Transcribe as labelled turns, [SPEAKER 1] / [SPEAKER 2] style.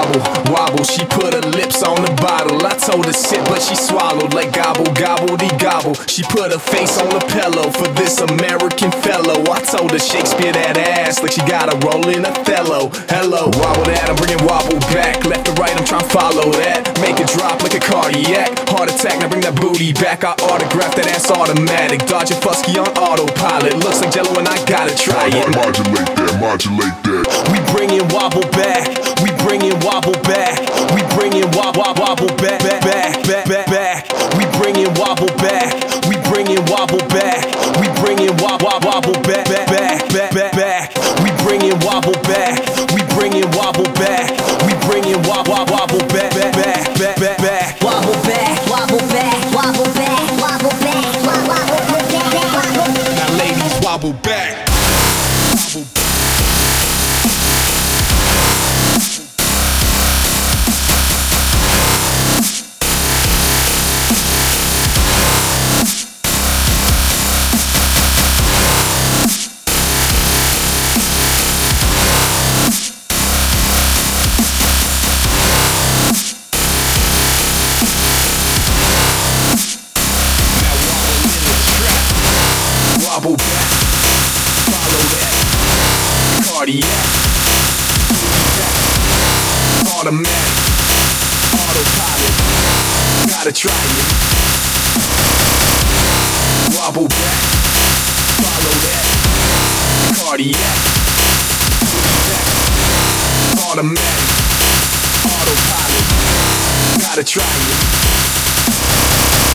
[SPEAKER 1] wobble, wobble. She put her lips on the bottle. I told her sit, but she swallowed like gobble, gobble-de-gobble. She put her face on the pillow for this American fellow. I told her Shakespeare that ass like she got a roll in Othello. Hello, wobble that, I'm bringing wobble back. Left to right, I'm trying to follow that. Make it drop like a cardiac. Heart attack, now bring that booty back. I autograph that ass automatic. Dodging Fusky on autopilot. Looks like Jello and I gotta try it.
[SPEAKER 2] Modulate that, modulate that.
[SPEAKER 1] We bringing wobble back. We bringing wobble back. We bringing wobble back, back, back, back, back, back. We bringing wobble back. We bringing wobble back. We bringing wobble back, back, back, back, back, back. We bringing wobble back. We bringing wobble back. We bringing wobble back, back, back, back, back, back.
[SPEAKER 3] Wobble back, wobble back, wobble back, wobble back, wobble back.
[SPEAKER 1] Now ladies, wobble back. Wobble back. Wobble back, follow that, cardiac, automatic, autopilot, gotta try it. Wobble back, follow that, cardiac, automatic, autopilot, gotta try it.